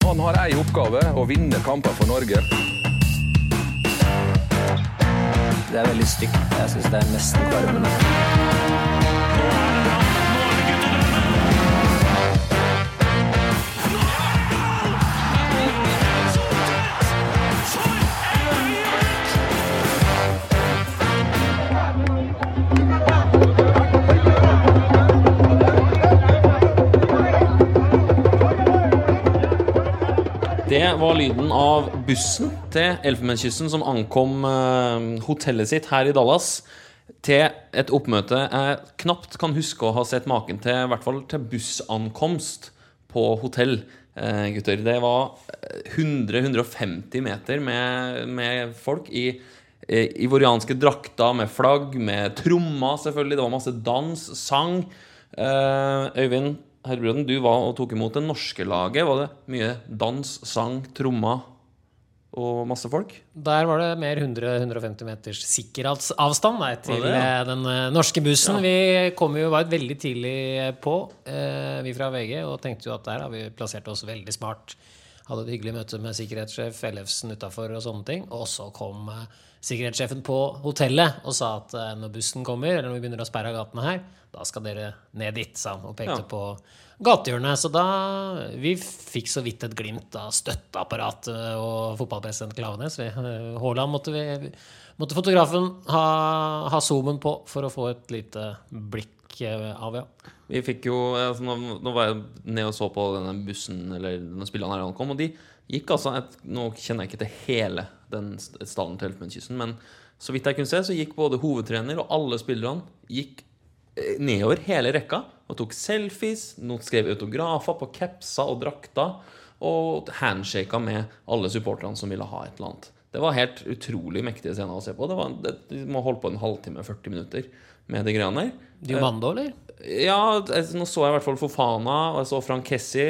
Han har en oppgave, å vinne kamper for Norge. Det veldig stygt. Jeg synes det nesten kvalmende. Det var lyden av bussen til Elfenbenskysten som ankom hotellet sitt her i Dallas til et oppmøte jeg knapt kan huske å ha sett maken til, I hvert fall til bussankomst på hotell, gutter. Det var 100-150 meter med folk I ivorianske drakter, med flagg, med trommer selvfølgelig. Det var masse dans, sang. Øyvind Herbrøden, du var og tok imot det norske laget. Var det mye dans, sang, trommer og masse folk? Der var det mer 100-150 meters sikker avstand til den norske bussen. Ja. Vi kom jo var veldig tidlig på, vi fra VG, og tenkte jo at der har vi plassert oss veldig smart. Hadde et hyggelig møte med sikkerhetssjef Ellefsen utenfor og sånne ting. Og så kom sikkerhetssjefen på hotellet og sa at når bussen kommer, eller når vi begynner å sperre gatene her, da skal dere ned dit, sa han, og pekte på gatehjørnet. Så da, vi fikk så vidt et glimt av støtteapparatet og fotballpresident Klaveness. Haaland måtte fotografen ha zoomen på for å få et lite blikk av, Vi fikk jo, altså, nå var jeg ned og så på denne bussen, eller denne spilleren her han kom, og de gikk altså, nå kjenner jeg ikke til hele den stallen til Elfenbenskysten, men så vidt jeg kunne se, så gikk både hovedtrener og alle spillerne gikk nedover hele rekka og tok selfies, noen skrev autografer på kepser og drakter og handshaket med alle supporterne som ville ha et eller annet. Det var helt utrolig mektige scener å se på. De må holde på en halvtime, 40 minutter med de greiene der. Diomando, eller? Ja, nå så jeg I hvert fall Fofana, og jeg så Frank Kessie,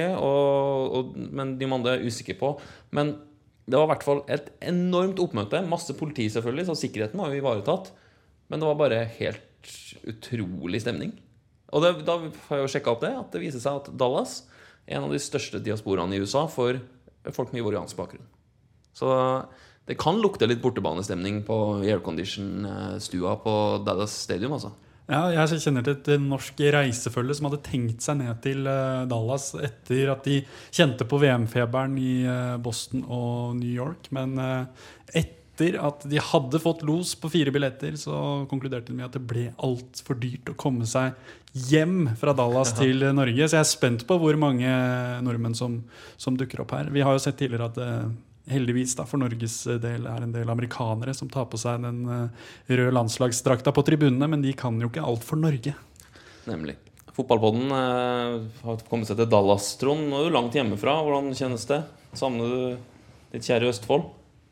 men Diomando er jeg usikker på. Men det var I hvert fall et enormt oppmøte, masse politi selvfølgelig, så sikkerheten var jo ivaretatt, men det var bare helt utrolig stemning. Og da har jeg jo sjekket opp det, at det viser seg at Dallas er en av de største diasporene I USA for folk med ivoriansk bakgrunn. Så det kan lukte litt bortebanestemning på aircondition-stua på Dallas Stadium, altså. Ja, jeg kjenner til et norsk reisefølge som hadde tenkt seg ned til Dallas etter at de kjente på VM-feberen I Boston og New York, men etter at de hadde fått los på 4 billetter, så konkluderte de med at det ble alt for dyrt å komme seg hjem fra Dallas til Norge. Så jeg spent på hvor mange nordmenn som dukker opp her. Vi har jo sett tidligere at heldigvis da, for Norges del en del amerikanere som tar på seg den røde landslagsdrakta på tribunene, men de kan jo ikke alt for Norge. Nemlig. Fotballpodden har kommet seg til Dallas, Trond. Nå er du langt hjemmefra. Hvordan kjennes det? Savner du ditt kjære Østfold?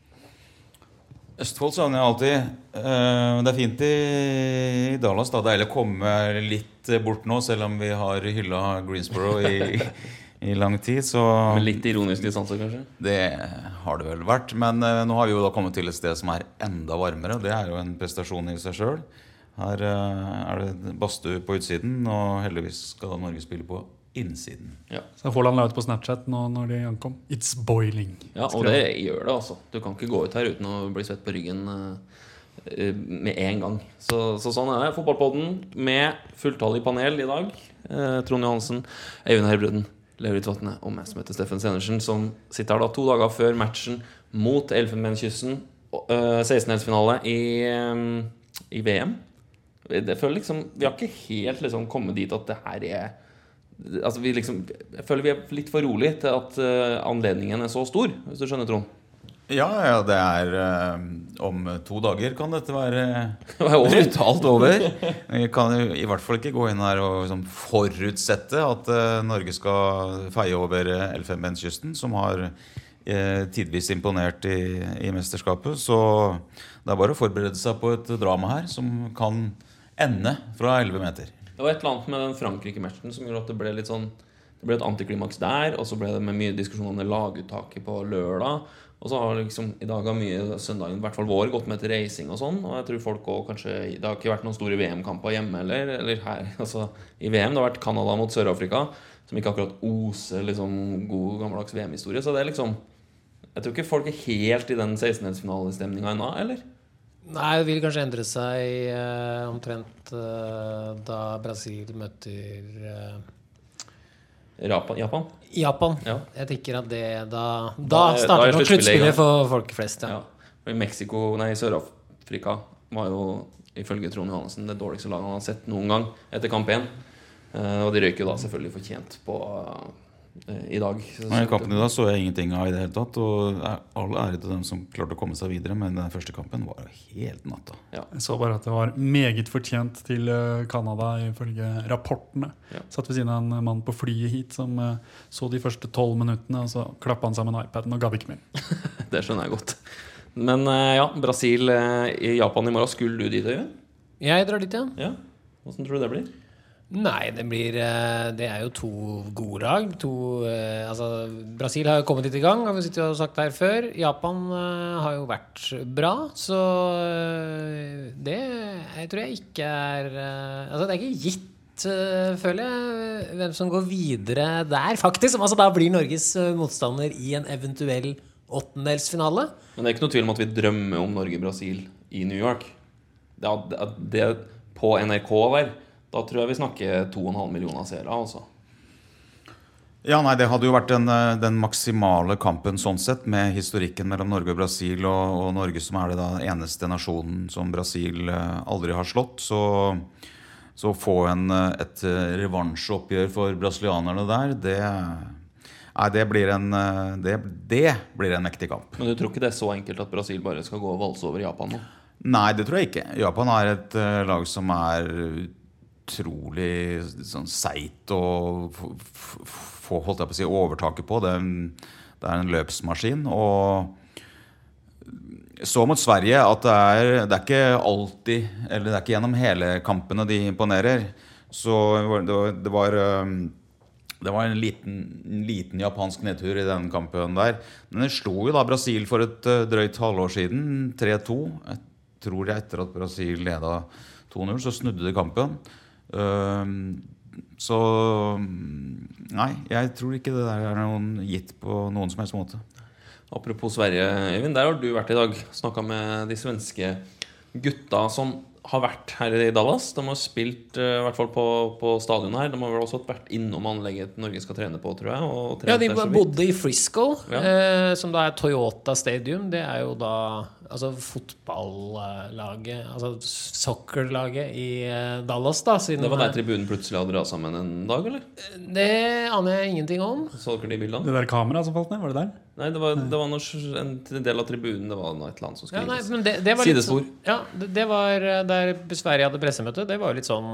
Østfold savner jeg alltid. Det fint I Dallas da. Det deilig å komme litt bort nå, selv om vi har hyllet Greensboro I lang tid. Så med litt ironisk distanse, kanskje? Det har det vel vært. Men nå har vi jo da kommet til et sted som enda varmere, og det jo en prestasjon I seg selv. Her det badstue på utsiden, og heldigvis skal da Norge spille på innsiden. Ja. Så Haaland la ut på Snapchat nå når de ankom. It's boiling. Ja, og det gjør det altså. Du kan ikke gå ut her uten å bli svett på ryggen med en gang. Så sånn det. Fotballpodden med fulltallig panel I dag. Trond Johansen, Øyvind Herbrøden, Lauritz Vatne og meg som heter Steffen Senersen, som sitter her da 2 dager før matchen mot Elfenbenskysten, 16-delsfinale I VM. Jeg føler liksom, vi har ikke helt liksom kommet dit at det her altså jeg føler vi litt for rolig til at anledningen så stor, hvis du skjønner, Trond. Ja, det om 2 dager kan dette være alt over. Vi kan jo I hvert fall ikke gå inn her og liksom forutsette at Norge skal feie over Elfenbenskysten, som har tidvis imponert I mesterskapet. Så det bare å forberede seg på et drama her, som kan ende fra 11 meter. Det var et eller annet med den Frankrike-matchen som gjorde at det ble litt sånn, det ble et antiklimaks der, og så ble det med mye diskusjon om det laguttaket på lørdag, og så har liksom I dag har mye søndagen, I hvert fall vår, gått med til reising og sånn, og jeg tror folk også kanskje, det har ikke vært noen store VM-kamper hjemme eller her, altså I VM, det har vært Kanada mot Sør-Afrika, som ikke akkurat oser liksom, god gammeldags VM-historie. Så det liksom jeg tror ikke folk helt i den 16-delsfinalestemningen ennå, eller? Nei, det vil kanskje endre seg omtrent da Brasil møter Japan? Japan. Ja. Jeg tenker at da starter nok sluttspillet for folk flest. Ja. I Sør-Afrika var jo ifølge Trond Johannessen det dårligste laget han har sett noen gang etter kamp 1. Og de røyker jo da selvfølgelig fortjent på i dag. I kampen i dag så jeg ingenting av i det hele tatt. Og all ære til dem som klarte å komme seg videre. Men den første kampen var helt natta. Ja. Jeg så bare at det var meget fortjent til Canada ifølge rapportene. Ja. Satt ved siden av en mann på flyet hit som så de første 12 minuttene, og så klappet han sammen iPaden og gav ikke mer. Det skjønner jeg godt. Men ja, Brasil i Japan i morgen. Skulle du dit, Øyvind? Jeg drar dit, ja. Ja. Hvordan tror du det blir? Nei, det er jo to gode lag. Altså, Brasil har jo kommet litt i gang, har vi sittet og sagt her før. Japan har jo vært bra, så det jeg tror jeg ikke altså det er ikke gitt, føler jeg, hvem som går videre der, faktisk. Altså, da blir Norges motstander i en eventuell åttendelsfinale. Men det er ikke noe tvil om at vi drømmer om Norge-Brasil i New York. Det på NRK der. Da tror jeg vi snakker 2,5 millioner seere, altså. Ja, nei, det hadde jo vært den maksimale kampen sånn sett, med historikken mellom Norge og Brasil, og Norge som det da eneste nasjonen som Brasil aldri har slått. Så få et revansjeoppgjør for brasilianerne der, det blir en mektig kamp. Men du tror ikke det så enkelt at Brasil bare skal gå og valse over Japan nå? Nei, det tror jeg ikke. Japan et lag som utrolig sånn seit og holdt jeg på å si overtaket på. Det en løpsmaskin, og så mot Sverige at det ikke alltid, eller det ikke gjennom hele kampene de imponerer. Så det var en liten japansk nedtur i den kampen der. Men det slo jo da Brasil for et drøyt halvår siden, 3-2. Jeg tror etter at Brasil ledet 2-0, så snudde de kampen. Så nei, jeg tror ikke det der noen gitt på noen som helst måte. Apropos Sverige, Øyvind, der har du vært i dag. Snakket med de svenske gutta som har vært her i Dallas. De har spilt i hvert fall på stadion her. De har vel også vært innom anlegget Norge skal trene på, tror jeg, og ja, de bodde i Frisco, som da Toyota Stadium. Det jo da altså fotballaget, altså soccerlaget i Dallas da, det var der tribunen plutselig hadde dratt sammen en dag, eller? Det aner jeg ingenting om. Så dere de bildene? Det der kameraet som falt ned, var det der? Nei, det var en del av tribunen. Det var noe et eller annet som skulle det var sidespor. Litt, ja, det var der Sverige hadde pressemøte. Det var jo litt sånn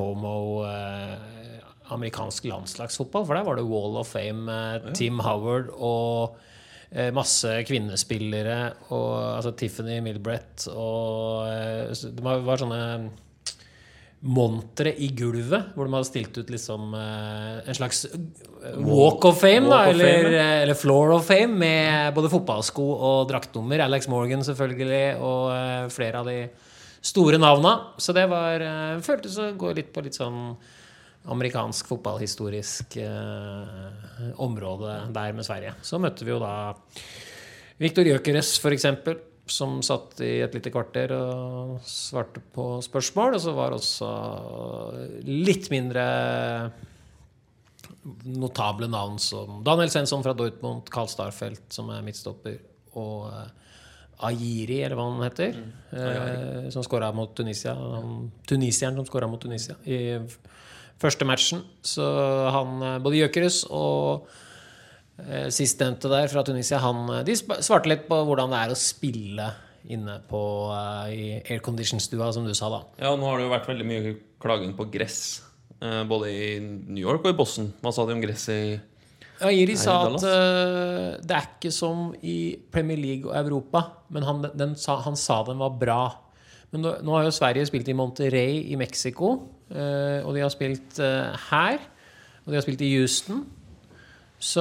amerikansk landslagsfotball. For der var det Wall of Fame, Tim Howard og masse kvinnespillere og, altså Tiffany Milbrett og det var sånne montere i gulvet hvor de hadde stilt ut liksom en slags Walk of Fame da, eller Floor of Fame med både fotballsko og draktnummer. Alex Morgan selvfølgelig og flere av de store navna. Så det føltes å gå litt på litt sånn amerikansk fotballhistorisk område der med Sverige. Så møtte vi jo da Viktor Gyökeres for eksempel, som satt i et lite kvarter og svarte på spørsmål, og så var også litt mindre notable navn som Daniel Svensson fra Dortmund, Karl Starfelt som midtstopper, og Ajiri, eller hva han heter, som skåret mot Tunisia, tunisieren som skåret mot Tunisia i første matchen. Så han, både Gyökeres og sistnevnte der fra Tunisia, de svarte litt på hvordan det å spille inne på i aircondition-stua, som du sa da. Ja, nå har det jo vært veldig mye klaging på gress, både i New York og i Boston. Hva sa de om gress i Ajiri sa at det ikke som i Premier League og Europa, men han sa den var bra. Men nå har jo Sverige spilt i Monterrey i Mexico, og de har spilt her, og de har spilt i Houston. Så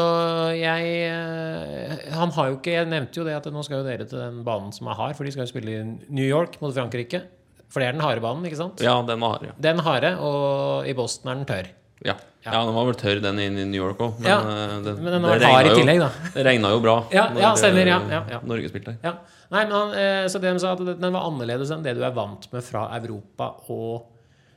han har jo ikke, jeg nevnte jo det at nå skal jo dere til den banen som har, for de skal jo spille i New York mot Frankrike, for det den harde banen, ikke sant? Ja, den var hard, ja. Den harde, og i Boston den tørr. Ja. Ja, den var vel tørr den inn I New York også. Men, men den var hard I tillegg da. Det regnet jo bra. Ja, stemmer, ja. Norge spilte der. Ja. Nei, men så de sa at den var annerledes enn det du vant med fra Europa og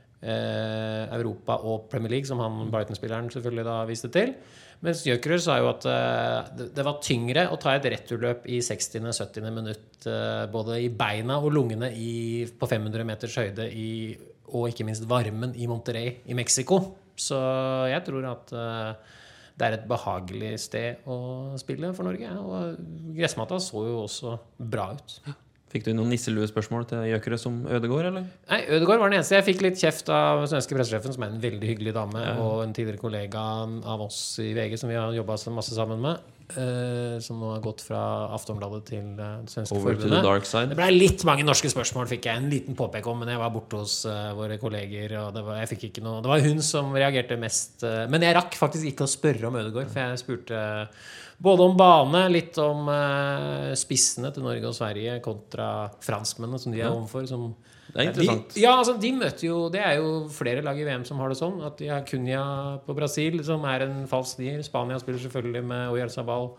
Premier League, som han Brighton-spilleren selvfølgelig da viste til. Mens Gyökeres sa jo at det var tyngre å ta et returløp I 60-70 minutt, både I beina og lungene på 500 meters høyde og ikke minst varmen I Monterrey I Mexico. Så jeg tror at det et behagelig sted å spille for Norge. Og gressmatta så jo også bra ut. Fikk du noen nisselue-spørsmål til Gyökeres som Ødegaard, eller? Nei, Ødegaard var den eneste. Jeg fikk litt kjeft av svenske pressesjefen, som en veldig hyggelig dame, og en tidligere kollega av oss I VG, som vi har jobbet masse sammen med, som nå har gått fra Aftonbladet til det svenske Over forbundet. to the dark side. Det ble litt mange norske spørsmål, fikk jeg en liten påpek om, men jeg var borte hos våre kolleger, og jeg fikk ikke noe. Det var hun som reagerte mest, men jeg rakk faktisk ikke å spørre om Ødegaard, for jeg spurte både om bane, litt om spissene til Norge og Sverige kontra franskmennene som de overfor. Det interessant. Altså, de møter jo, det jo flere lag I VM som har det sånn, at de har Cunha på Brasil, som en falsk nier. Spania spiller selvfølgelig med Oyarzabal.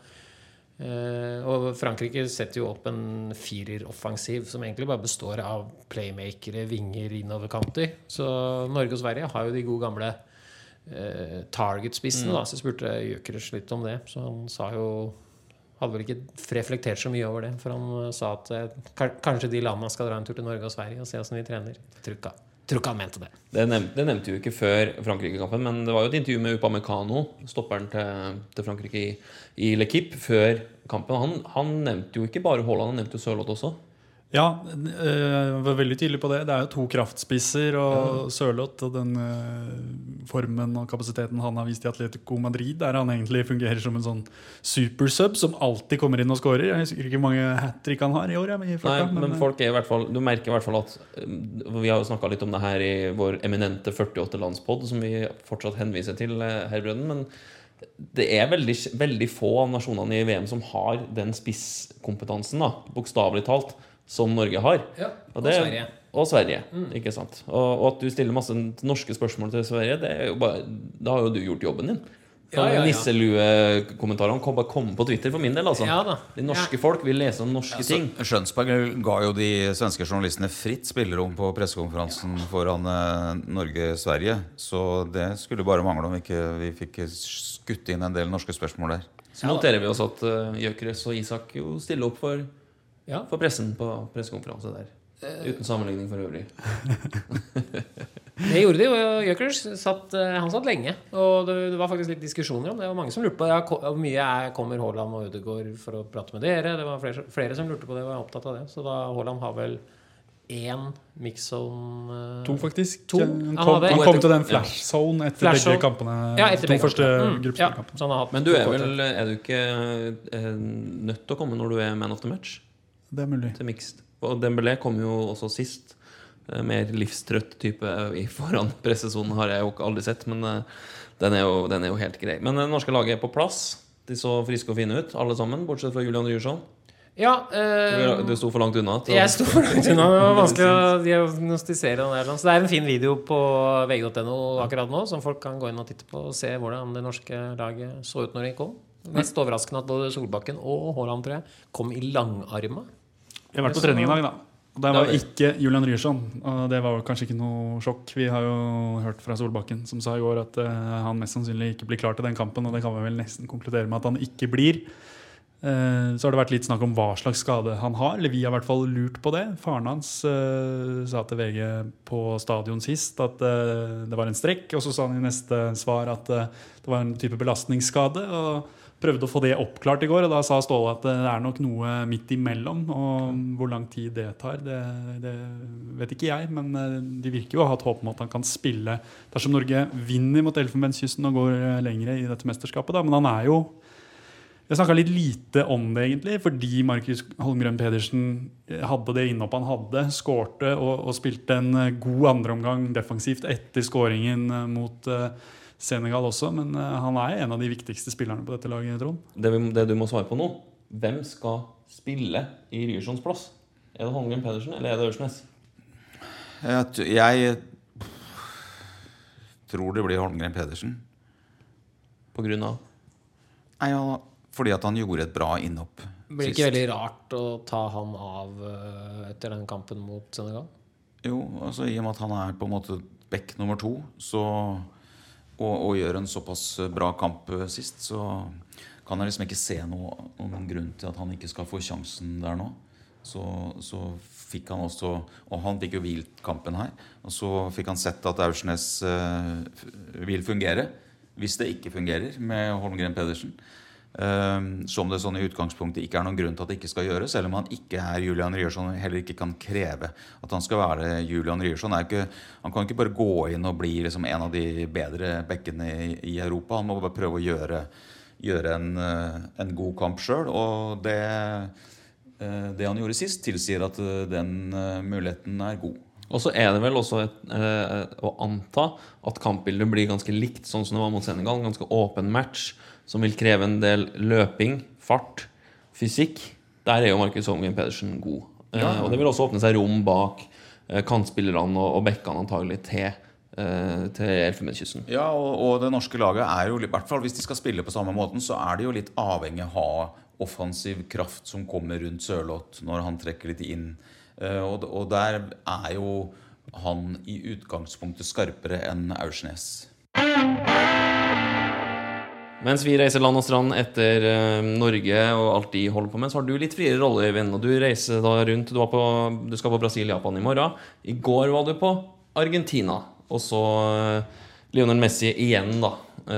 Og Frankrike setter jo opp en firer-offensiv som egentlig bare består av playmakere, vinger, innoverkanter. Så Norge og Sverige har jo de gode gamle target-spissene da, så jeg spurte Gyökeres litt om det, så han sa jo hadde vel ikke reflektert så mye over det, for han sa at kanskje de landene skal dra en tur til Norge og Sverige og se hvordan vi trener. Jeg tror ikke han mente det. Det nevnte jo ikke før Frankrike-kampen, men det var jo et intervju med Upamecano, stopperen til Frankrike I L'Equipe, før kampen. Han nevnte jo ikke bare Haaland, han nevnte jo Sørloth også. Ja, jeg var veldig tydelig på det. Det jo 2 kraftspisser, og Sørloth og den formen og kapasiteten han har vist I Atletico Madrid, der han egentlig fungerer som en sånn supersub som alltid kommer inn og scorer. Jeg husker ikke hvor mange hat-trick han har I år. I farta, men folk I hvert fall, du merker I hvert fall at vi har jo snakket litt om det her I vår eminente 48-landspodd, som vi fortsatt henviser til her I Brønnen, men det veldig, veldig få av nasjonene I VM som har den spisskompetansen da, bokstavelig talt, som Norge har. Ja, og Sverige, ikke sant? Og at du stiller masse norske spørsmål til Sverige, det jo bare, da har jo du gjort jobben din. Nisselue-kommentarene kan bare komme på Twitter for min del, altså. De norske folk vil lese om norske ting. Skjønsberg ga jo de svenske journalistene fritt spillerom på pressekonferansen foran Norge-Sverige, så det skulle bare mangle om vi fikk skutt inn en del norske spørsmål der. Så noterer vi oss at Gyökeres og Isak jo stiller opp for pressen på pressekonferanse der. Uten sammenligning for øvrig. Det gjorde de, og Gyökeres han satt lenge, og det var faktisk litt diskusjoner om det. Det var mange som lurte på hvor mye kommer Haaland og Ødegaard for å prate med dere. Det var flere som lurte på det og var opptatt av det. Så da Haaland har vel 1 mixzone 2 faktisk. 2. Han kom til den flash zone etter begge kampene. Etter 2 første gruppespillkampene. Men du du ikke nødt til å komme når du man of the match? Det mulig. Til mixed. Og Dembélé kom jo også sist. Mer livstrøtt type I foran pressesonen har jeg jo aldri sett, men den jo helt grei. Men det norske laget på plass. De så friske og fine ut, alle sammen, bortsett fra Julian Ryerson. Ja, du sto for langt unna. Jeg sto for langt unna. Det var vanskelig å diagnostisere den der. Så det en fin video på vg.no akkurat nå, som folk kan gå inn og titte på og se hvordan det norske laget så ut når de kom. Mest overraskende at både Solbakken og Haaland, tror jeg, kom I langarma. Jeg har vært på trening I dag da. Og det var ikke Julian Ryerson, og det var kanskje ikke noe sjokk. Vi har jo hørt fra Solbakken som sa I går at han mest sannsynlig ikke blir klar til den kampen, og det kan vi vel nesten konkludere med at han ikke blir. Så har det vært litt snakk om hva slags skade han har, eller vi har I hvert fall lurt på det. Faren hans sa til VG på stadion sist at det var en strekk, og så sa han I neste svar at det var en type belastningsskade, og prøvde å få det oppklart I går, og da sa Ståle at det nok noe midt imellom, og hvor lang tid det tar, det vet ikke jeg, men de virker jo å ha et håp om at han kan spille dersom Norge vinner mot Elfenbenskysten og går lengre I dette mesterskapet da, men han jo jeg snakket litt lite om det egentlig, fordi Markus Holmgren Pedersen hadde det innhopp han hadde, skårte og spilte en god andre omgang defensivt etter skåringen mot Senegal også, men han en av de viktigste spillerne på dette laget, Trond. Det du må svare på nå, hvem skal spille I Ryerssons plass? Det Holmgren Pedersen, eller det Ørsnes? Jeg tror det blir Holmgren Pedersen. på grunn av? Nei, ja, fordi at han gjorde et bra innhopp Blir det ikke veldig rart å ta han av etter den kampen mot Senegal? Jo, altså i og med at han på en måte back nummer 2 og gjør en såpass bra kamp sist, så kan jeg liksom ikke se noen grunn til at han ikke skal få sjansen der nå. Så fikk han også, og han fikk jo hvilt kampen her, og så fikk han sett at Aursnes vil fungere hvis det ikke fungerer med Holmgren Pedersen, som det sånn i utgangspunktet ikke noen grunn til at det ikke skal gjøres, selv om han ikke Julian Ryerson og heller ikke kan kreve at han skal være Julian Ryerson. Han kan ikke bare gå inn og bli liksom en av de bedre bekkene i Europa. Han må bare prøve å gjøre en god kamp selv, og det han gjorde sist tilsier at den muligheten god. Og så det vel også å anta at kampbildet blir ganske likt sånn som det var mot Senegal, en ganske åpen match som vil kreve en del løping, fart, fysikk. Der jo Markus Holmgren Pedersen god. Og det vil også åpne seg rom bak kantspillerne og bekkene antagelig til Elfenbenskysten. Ja, og det norske laget jo, i hvert fall hvis de skal spille på samme måten, så det jo litt avhengig av å ha offensiv kraft som kommer rundt Sørloth når han trekker litt inn. Og der jo han i utgangspunktet skarpere enn Aursnes. Mens vi reiser land og strand etter Norge og alt de holder på med, så har du litt friere rolle, Øyvind, og du reiser da rundt. Du skal på Brasil-Japan i morgen. I går var du på Argentina, og så Lionel Messi igjen da.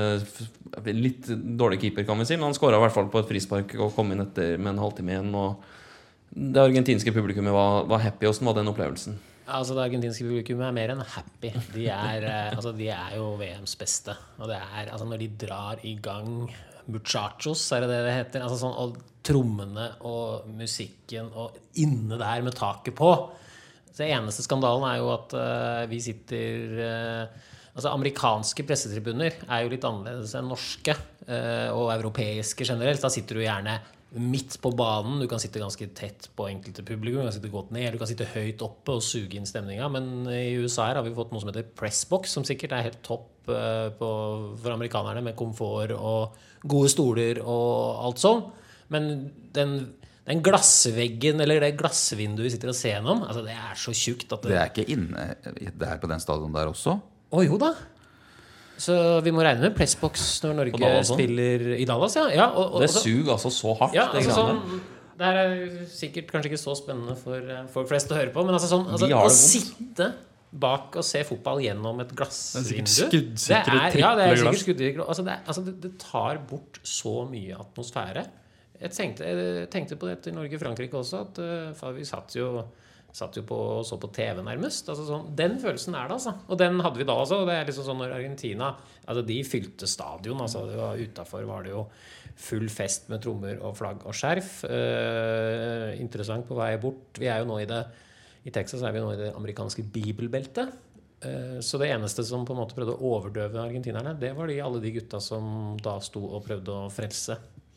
Litt dårlig keeper kan vi si, men han skåret i hvert fall på et frispark og kom inn etter med en halvtime igjen, og det argentinske publikummet var happy. Hvordan var den opplevelsen? Altså det argentinske publikummet mer enn happy. De de jo VMs beste. Og det altså når de drar i gang muchachos, det heter. Altså sånn, og trommene og musikken og inne der med taket på. Så det eneste skandalen jo at vi sitter... Altså amerikanske pressetribuner jo litt annerledes enn norske og europeiske generelt. Da sitter du gjerne midt på banen, du kan sitte ganske tett på enkelte publikum, du kan sitte godt ned, du kan sitte høyt oppe og suge inn stemninga, men i USA har vi fått noe som heter pressbox, som sikkert helt topp for amerikanerne, med komfort og gode stoler og alt sånn, men den glassveggen eller det glassvinduet vi sitter og ser gjennom, altså det så tjukt at det ikke inne, det på den stadion der også? Jo da. Så vi må regne med pressbox når Norge spiller i Dallas, ja. Og det suger altså så hardt. Ja, altså sånn, det sikkert kanskje ikke så spennende for folk flest å høre på, men altså sånn, å sitte bak og se fotball gjennom et glassvindu, det er sikkert skuddsikre. Det tar bort så mye atmosfære. Jeg tenkte på det til Norge-Frankrike også, at vi satt jo på og så på TV nærmest, altså sånn, den følelsen det altså, og den hadde vi da også, og det liksom sånn når Argentina, altså de fylte stadion, altså utenfor var det jo full fest med trommer og flagg og skjerf, interessant på vei bort, vi jo nå i Texas vi nå i det amerikanske bibelbeltet, så det eneste som på en måte prøvde å overdøve argentinerne, det var alle de gutta som da sto og prøvde å frelse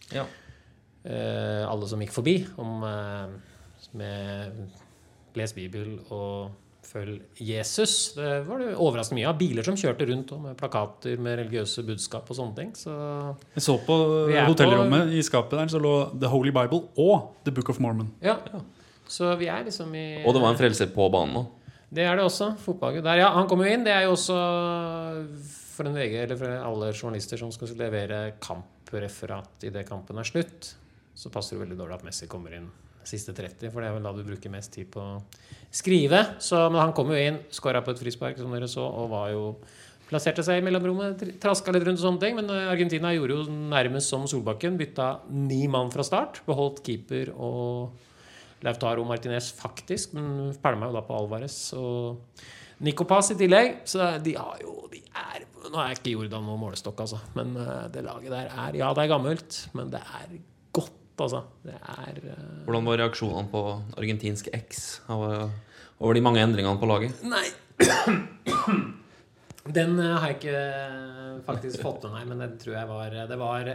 alle som gikk forbi med les Bibel og følg Jesus. Det var det overraskende mye av biler som kjørte rundt med plakater med religiøse budskap og sånne ting. Så jeg så på hotellrommet i skapet der, så lå The Holy Bible og The Book of Mormon. Ja. Så vi liksom i... Og det var en frelser på banen nå. Det det også, fotballgutt der. Ja, han kom jo inn. Det jo også for en VG, eller for alle journalister som skal levere kampreferat i det kampen slutt, så passer det veldig dårlig at Messi kommer inn siste 30, for det vel da du bruker mest tid på å skrive. Men han kom jo inn, skåret på et frispark som dere så, og var jo plasserte seg i mellomrommet, trasket litt rundt og sånne ting, men Argentina gjorde jo nærmest som Solbakken, bytta 9 mann fra start, beholdt keeper og Lautaro Martinez faktisk, men pælma jo da på Alvarez og Nico Paz i tillegg, så de nå ikke Jordan noen målestokk altså, men det laget der ja, det gammelt, men det godt altså. Hvordan var reaksjonene på argentinsk X over de mange endringene på laget? Nei den har jeg ikke faktisk fått med meg, men den tror jeg det var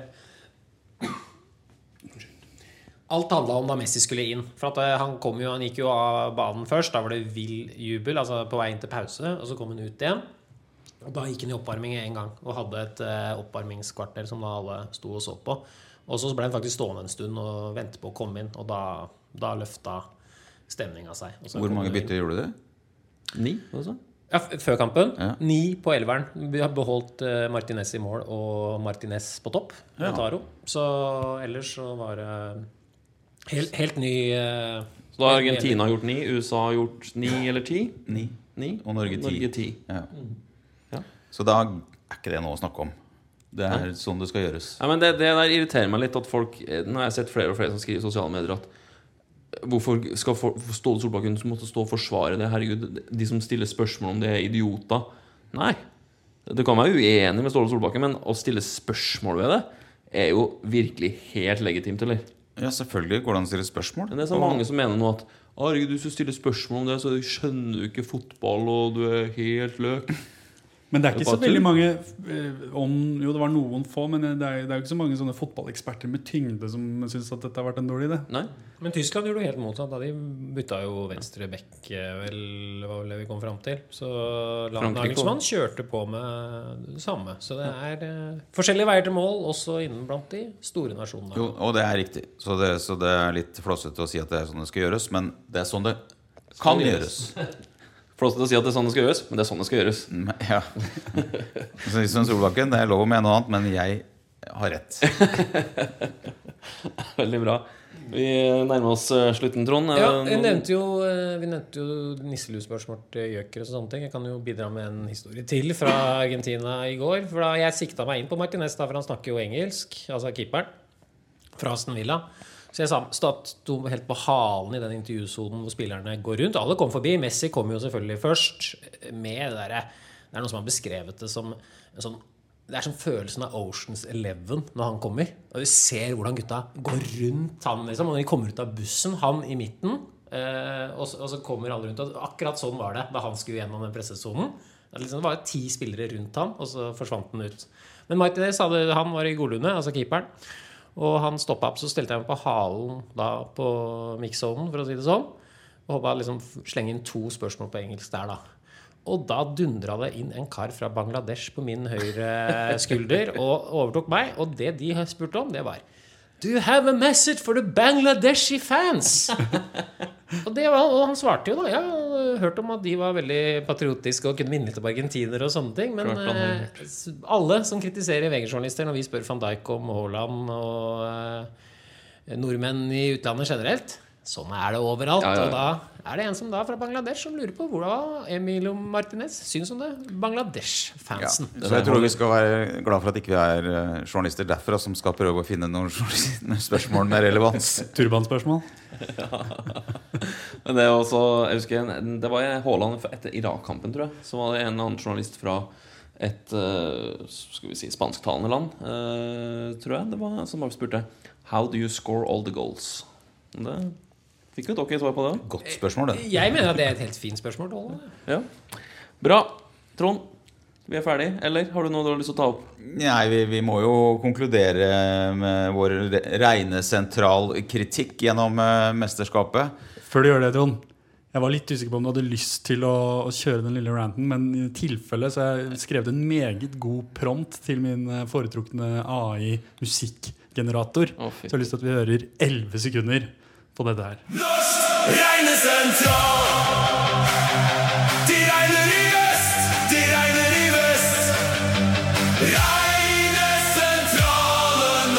alt handlet om da Messi skulle inn, for at han gikk jo av banen først, da var det vill jubel, altså på vei inn til pause, og så kom han ut igjen, Og da gikk han i oppvarming en gang og hadde et oppvarmingskvarter som da alle sto og så på. Og så ble han faktisk stående en stund og vente på å komme inn, og da løfta stemninga seg. Hvor mange bytter gjorde du? 9, også? Ja, før kampen, 9 på elveren. Vi har beholdt Martinez i mål og Martinez på topp. Så ellers så var det helt ny Så da har Argentina gjort 9, USA har gjort 9 eller 10? 9. Og Norge 10. Ja. Så da ikke det noe å snakke om. Det sånn det skal gjøres. Ja, men det der irriterer meg litt at folk. Nå har jeg sett flere og flere som skriver i sosiale medier at hvorfor skal Ståle Solbakken måtte stå og forsvare det? Herregud, de som stiller spørsmål om det idioter. Nei, det kan være uenig med Ståle Solbakken, men å stille spørsmål ved det jo virkelig helt legitimt, eller? Ja, selvfølgelig går det an å stille spørsmål. Men det så mange som mener nå at herregud, du skal stille spørsmål om det, så skjønner du ikke fotball, og du helt løk. Men det ikke så veldig mange jo det var noen få, men det jo ikke så mange sånne fotballeksperter med tyngde som synes at dette har vært en dårlig idé. Nei. Men Tyskland gjorde helt motsatt da. De bytta jo venstre bekk vel, hva vi kom frem til. Så Nagelsmann kjørte på med det samme. Så det forskjellige veier til mål, også innen blant de store nasjonene. Jo, og det riktig. Så det litt flåsete å si at det sånn det skal gjøres, men det sånn det kan gjøres. Flåsete å si at det sånn det skal gjøres, men det sånn det skal gjøres. Ja. Så som Solbakken, det lov å mene noe annet, men jeg har rett. Veldig bra. Vi nærmer oss slutten, Trond. Ja, vi nevnte jo nisselus-spørsmål til Gjøker og sånne ting. Jeg kan jo bidra med en historie til fra Argentina i går. For da jeg sikta meg inn på Martinez, for han snakker jo engelsk, altså keeperen, fra Aston Villa. Så jeg sto helt på halen i den intervjusonen hvor spillerne går rundt. Alle kom forbi. Messi kom jo selvfølgelig først med det der. Det noen som har beskrevet det som en sånn, det sånn følelsen av Ocean's 11 når han kommer. Og du ser hvordan gutta går rundt han liksom. Og når de kommer ut av bussen, han i midten, og så kommer alle rundt. Og akkurat sånn var det da han skulle gjennom den pressesonen. Det var 10 spillere rundt han, og så forsvant han ut. Men Martinez, han var i godlunde, altså keeperen. Og han stoppet opp, så stelte jeg meg på halen da på mixzonen, for å si det sånn. Og håpet liksom slenge inn 2 spørsmål på engelsk der da. Og da dundret det inn en kar fra Bangladesh på min høyre skulder og overtok meg. Og det de spurte om, det var Do you have a message for the Bangladeshi fans? Og han svarte jo da. Jeg har hørt om at de var veldig patriotiske og kunne minne litt om argentiner og sånne ting. Men alle som kritiserer VG-journalister når vi spør Van Dijk om Haaland og nordmenn i utlandet generelt, sånn det overalt. Og da det en som da fra Bangladesh som lurer på hvordan Emilio Martinez synes om det Bangladesh-fansen. Ja, så jeg tror vi skal være glad for at ikke vi journalister derfra som skal prøve å finne noen spørsmål med relevans. Turbanspørsmål. Men det også, jeg husker det var Haaland etter Irak-kampen, tror jeg. Så var det en annen journalist fra et skal vi si, spansktalende land, tror jeg det var, som bare spurte How do you score all the goals? Det fikk jo dere svar på det. Godt spørsmål, det. Jeg mener at det et helt fint spørsmål. Ja. Bra. Trond, vi ferdig, eller har du noe du har lyst til å ta opp? Nei, vi må jo konkludere med vår regnесentral kritikk gjennom mesterskapet. Før du gjør det, Trond, jeg var litt usikker på om du hadde lyst til å kjøre den lille ranten, men i tilfelle så har jeg skrevet en meget god prompt til min foretrukne AI-musikkgenerator. Så jeg har lyst til at vi hører 11 sekunder på dette her. Norsk regnesentral. De regner i øst, de regner i vest. Regnesentralen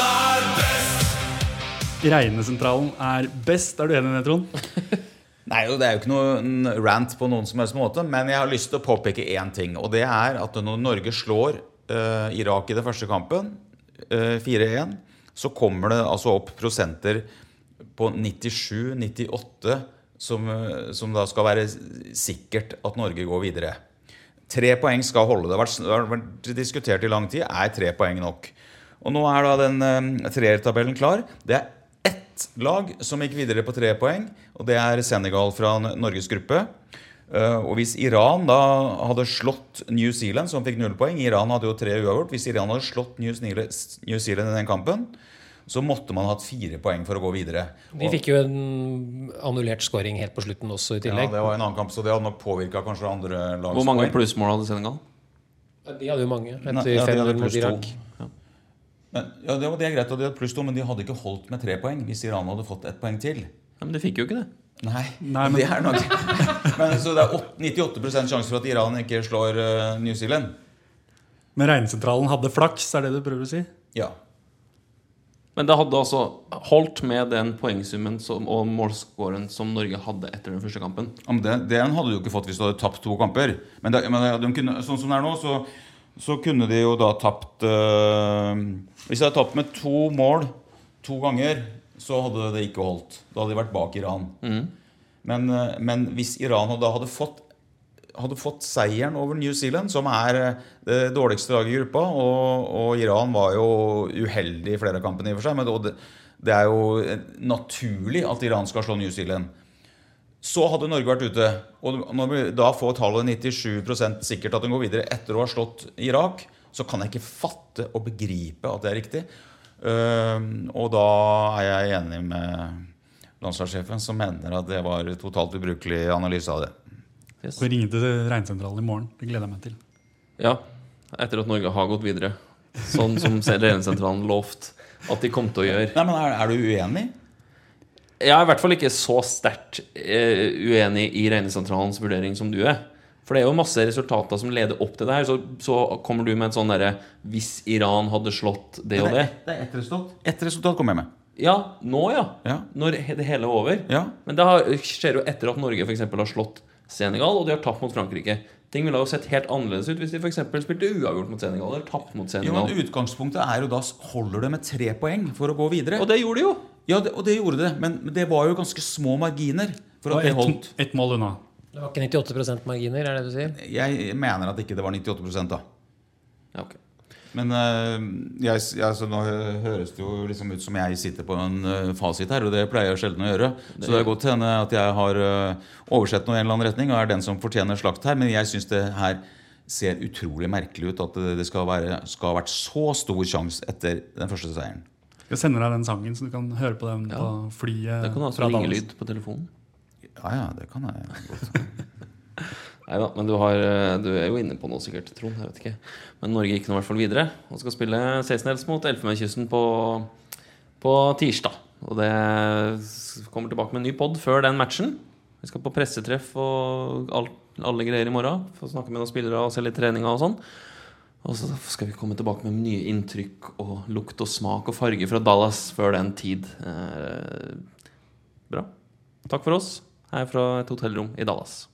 best. Regnesentralen best. Du enig i det, Trond? Nei, det jo ikke noen rant på noen som helst måte, men jeg har lyst til å påpeke en ting, og det at når Norge slår Irak i det første kampen, 4-1, så kommer det altså opp prosenter på 97-98 som da skal være sikkert at Norge går videre. 3 poeng skal holde. Det har vært diskutert i lang tid. 3 poeng nok? Og nå da den treertabellen klar. Det ett lag som gikk videre på 3 poeng, og det Senegal fra Norges gruppe. Og hvis Iran da hadde slått New Zealand, som fikk 0 poeng, Iran hadde jo 3 uavgjort, hvis Iran hadde slått New Zealand i den kampen, så måtte man hatt 4 poeng for å gå videre. De fikk jo en annullert scoring helt på slutten også i tillegg. Ja, det var en annen kamp, så det hadde nok påvirket kanskje andre lags. Hvor mange plussmål hadde Senegal? De hadde jo mange Nei, etter ja, de hadde 5-0 mot pluss 2. Irak. Men, ja, det er greit, og de hadde pluss 2, men de hadde ikke holdt med 3 poeng hvis Iran hadde fått 1 poeng til. Ja, men de fikk jo ikke det. Nei, men- det er nok. Men, så det er 98% sjanse for at Iran ikke slår New Zealand. Men regnesentralen hadde flaks, er det du prøver å si? Ja. Men det hadde altså holdt med den poengsummen og målskåren som Norge hadde etter den første kampen. Ja, men den hadde du jo ikke fått hvis du hadde tapt 2 kamper. Men de kunne, sånn som det er nå, så kunne de jo da tapt hvis de hadde tapt med 2 mål 2 ganger, så hadde det ikke holdt. Da hadde de vært bak Iran. Men hvis Iran hadde fått seieren over New Zealand, som er det dårligste laget i gruppa, og Iran var jo uheldig i flere av kampene i og for seg, men det er jo naturlig at Iran skal slå New Zealand. Så hadde Norge vært ute, og når vi da får tallet 97% sikkert at den går videre etter å ha slått Irak, så kan jeg ikke fatte og begripe at det er riktig. Og da er jeg enig med landslagssjefen som mener at det var totalt ubrukelig analyse av det. Yes. Så ringe til regnesentralen i morgen, det gleder jeg meg til. Ja, etter at Norge har gått videre. Sånn som regnesentralen lovt at de kom til å gjøre. Nei, men er du uenig? Jeg er i hvert fall ikke så sterkt uenig i regnesentralens vurdering som du er. For det er jo masse resultater som leder opp til det her. Så kommer du med en sånn derre hvis Iran hadde slått det og det. Det er ett resultat. Ett resultat kommer jeg med. Ja, nå ja. Ja. Når det hele er over. Ja. Men det skjer jo etter at Norge for eksempel har slått Senegal, og de har tapt mot Frankrike. Ting ville jo sett helt annerledes ut hvis de for eksempel spilte uavgjort mot Senegal eller tapt mot Jo, Senegal. men utgangspunktet er jo da holder det med 3 poeng for å gå videre. Og det gjorde de jo. Ja, og det gjorde det, men det var jo ganske små marginer for at det holdt. Et mål unna. Det var ikke 98% marginer, er det du sier? Jeg mener at ikke det var 98% da. Ja, ok. Men så nå høres det jo liksom ut som jeg sitter på en fasit her, og det pleier jeg sjelden å gjøre. Så det er godt til henne at jeg har oversett noe i en eller annen retning, og er den som fortjener slakt her. Men jeg synes det her ser utrolig merkelig ut at det skal ha vært så stor sjanse etter den første seieren. Jeg sender deg den sangen, så du kan høre på den på flyet. Det kan altså ringelyd på telefonen. Ja, det kan jeg godt. Neida, men du er jo inne på noe sikkert, Trond, jeg vet ikke. Men Norge gikk nå i hvert fall videre og skal spille 16-dels mot Elfenbenskysten på tirsdag. Og det kommer tilbake med en ny podd før den matchen. Vi skal på pressetreff og alle greier i morgen. Få snakke med noen spillere og se litt treninger og sånn. Og så skal vi komme tilbake med nye inntrykk og lukt og smak og farge fra Dallas før den tid. Bra. Takk for oss her fra et hotellrom i Dallas.